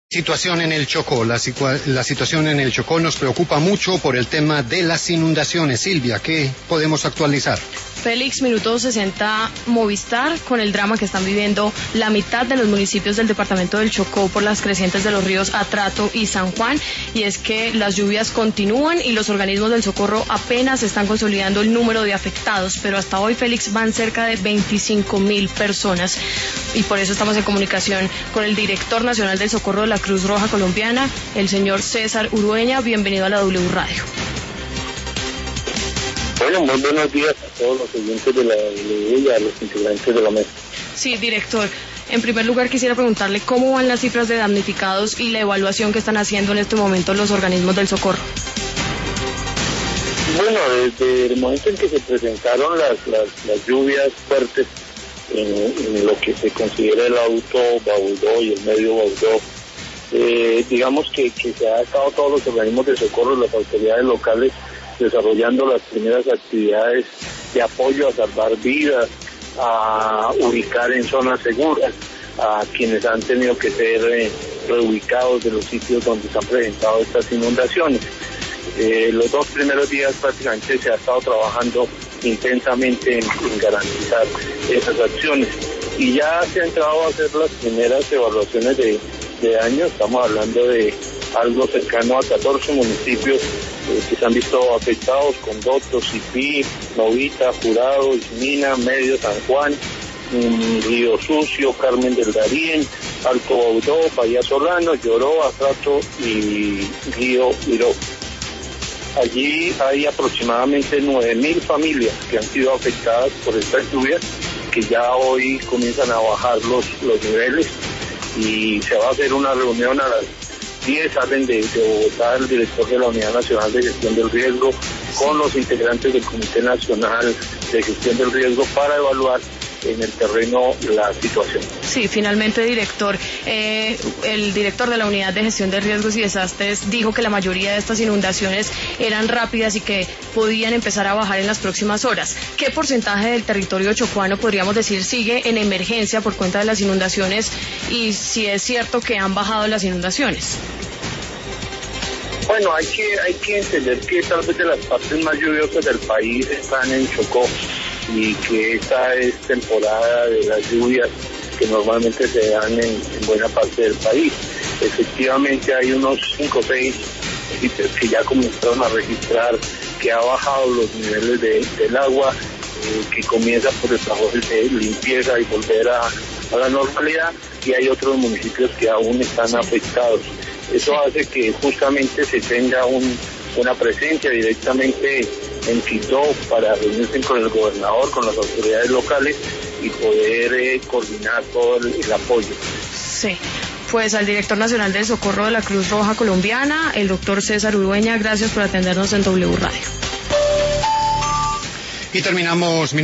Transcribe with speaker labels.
Speaker 1: Situación en el Chocó. La situación en el Chocó nos preocupa mucho por el tema de las inundaciones. Silvia, ¿qué podemos actualizar?
Speaker 2: Félix, minuto 60 Movistar, con el drama que están viviendo la mitad de los municipios del departamento del Chocó por las crecientes de los ríos Atrato y San Juan, y es que las lluvias continúan y los organismos del socorro apenas están consolidando el número de afectados, pero hasta hoy, Félix, van cerca de 25.000 personas, y por eso estamos en comunicación con el director nacional del socorro de la Cruz Roja Colombiana, el señor César Urueña. Bienvenido a la W Radio.
Speaker 3: Bueno, muy buenos días a todos los oyentes de la W y a los integrantes de la mesa.
Speaker 2: Sí, director. En primer lugar, quisiera preguntarle cómo van las cifras de damnificados y la evaluación que están haciendo en este momento los organismos del socorro.
Speaker 3: Bueno, desde el momento en que se presentaron las lluvias fuertes en lo que se considera el Alto Baudó y el Medio Baudó, digamos que se ha estado todos los organismos de socorro, las autoridades locales, desarrollando las primeras actividades de apoyo a salvar vidas, a ubicar en zonas seguras a quienes han tenido que ser reubicados de los sitios donde se han presentado estas inundaciones. Los dos primeros días prácticamente se ha estado trabajando intensamente en garantizar esas acciones, y ya se ha entrado a hacer las primeras evaluaciones de daño. Estamos hablando de algo cercano a 14 municipios que se han visto afectados: Condoto, Sipí, Novita, Jurado, Ismina, Medio San Juan, Río Sucio, Carmen del Darién, Alto Baudó, Bahía Solano, Lloró, Atrato y Río Iró. Allí hay aproximadamente 9.000 familias que han sido afectadas por estas lluvias, que ya hoy comienzan a bajar los niveles, y se va a hacer una reunión a las 10, salen de Bogotá el director de la Unidad Nacional de Gestión del Riesgo con los integrantes del Comité Nacional de Gestión del Riesgo para evaluar en el terreno la situación.
Speaker 2: Sí, finalmente, director, el director de la Unidad de Gestión de Riesgos y Desastres dijo que la mayoría de estas inundaciones eran rápidas y que podían empezar a bajar en las próximas horas. ¿Qué porcentaje del territorio chocuano, podríamos decir, sigue en emergencia por cuenta de las inundaciones, y si es cierto que han bajado las inundaciones?
Speaker 3: Bueno, hay que entender que tal vez de las partes más lluviosas del país están en Chocó, y que esta es temporada de las lluvias que normalmente se dan en buena parte del país. Efectivamente hay unos 5 o 6 sitios que ya comenzaron a registrar que ha bajado los niveles del agua, que comienza por el trabajo de limpieza y volver a la normalidad, y hay otros municipios que aún están afectados. Eso hace que justamente se tenga una presencia directamente en Quito para reunirse con el gobernador, con las autoridades locales, y poder coordinar todo el apoyo.
Speaker 2: Sí, pues al director nacional del socorro de la Cruz Roja Colombiana, el doctor César Urueña, gracias por atendernos en W Radio.
Speaker 1: Y terminamos